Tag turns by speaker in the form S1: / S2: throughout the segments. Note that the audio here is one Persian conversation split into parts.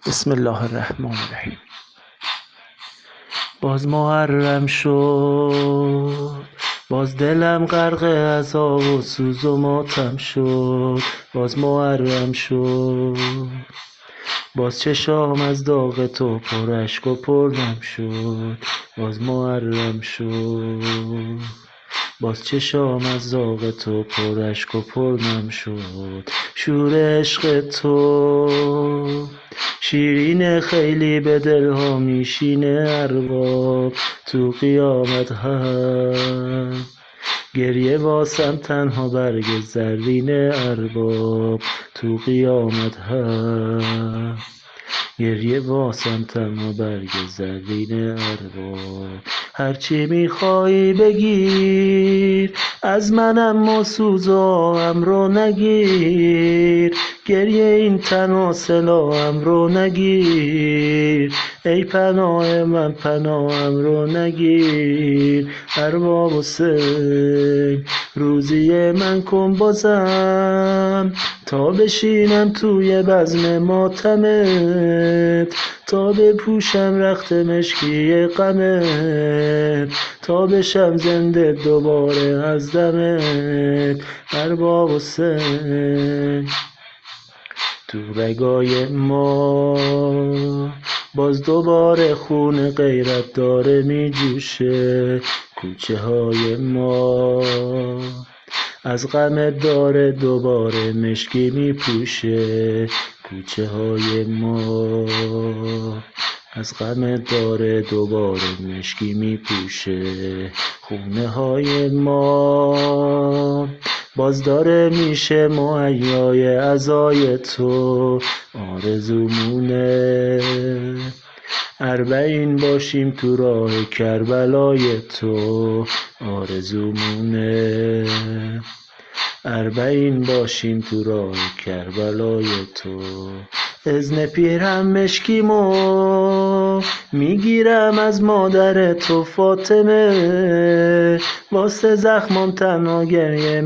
S1: بسم الله الرحمن الرحیم. باز محرم شد، باز دلم غرق عذاب و سوز و ماتم شد. باز محرم شد، باز چشام از داغ تو پر اشک و پر نم شد. باز محرم شد، باز چشام از داغ تو پر اشک و پر نم شد. شور عشق تو شیرین خیلی به دلها میشینه ارباب. تو قیامت هم گریه واسم تنها برگ زرین ارباب. تو قیامت هم گریه واسم تنها برگ زرین ارباب. هرچی میخوایی بگیر از منم، و سوز و آهم رو نگیر. گریه این تن و سلاحم رو نگیر. ای پناه من پناهم رو نگیر. ارباب حسین روزی من کن بازم، تا بشینم توی بزم ماتمت، تا بپوشم رخت مشکی غمت، تا بشم زنده دوباره از دمت. ارباب حسین تو رگای ما باز دوباره خون غیرت داره می جوشه. کوچه های ما از غم داره دوباره مشکی می پوشه. کوچه های ما از غم داره دوباره مشکی می پوشه. خونه های ما باز داره میشه مهیای عزای تو. آرزومونه اربعین باشیم تو راه کربلای تو. آرزومونه اربعین باشیم تو راه کربلای تو. اذن پیرم مشکیمو میگیرم از مادر تو فاطمه، واسه زخمام تنها گریه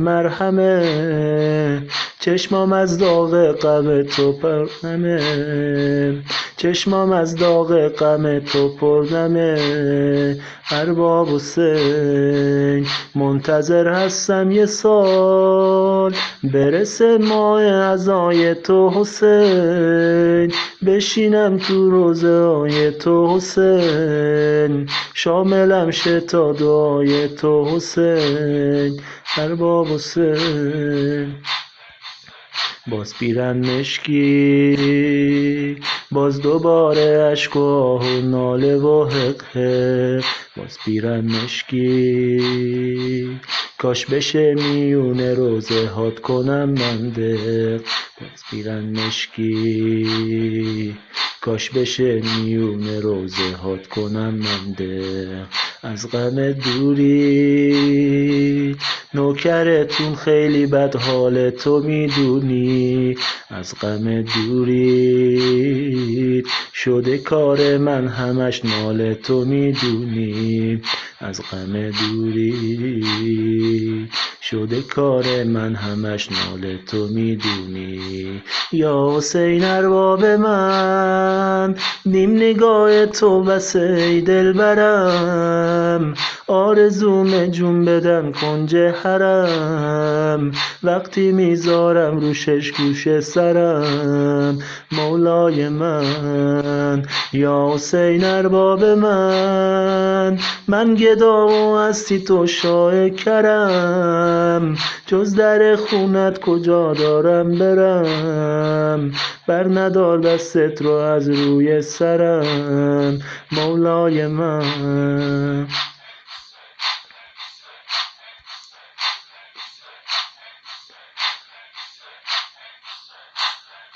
S1: مرهمه. چشمام از داغ غم تو پرنمه، چشمام از داغ غم تو پرنمه. ارباب حسین منتظر هستم یه سال، برسه ماه عزای تو حسین، بشینم تو روضه های تو حسین، شاملم شه تا دعای تو حسین. ارباب حسین باز پیرن مشکی، باز دوباره اشک و آه و ناله و حق حق. باز پیرن مشکی کاش بشه میونه روزه هات کنم من دق. باز پیرن مشکی کاش بشه میونه روزه هات کنم من دق. از غم دوری نوکرتون خیلی بد حال تو میدونی. از غم دوری شده کار من همش نال تو میدونی. از غم دوری شده کار من همش نال تو میدونی. یا حسین ارباب من نیم نگاه تو بس ای دلبرم، آرزوم جون بدن کنج حرم، وقتی میذارم رو شش گوش سرم. مولای من یا حسین ارباب من گدا و هستی تو شاه کرم، جز در خونت کجا دارم برم، بر ندار دستت رو از روی سرم. مولای من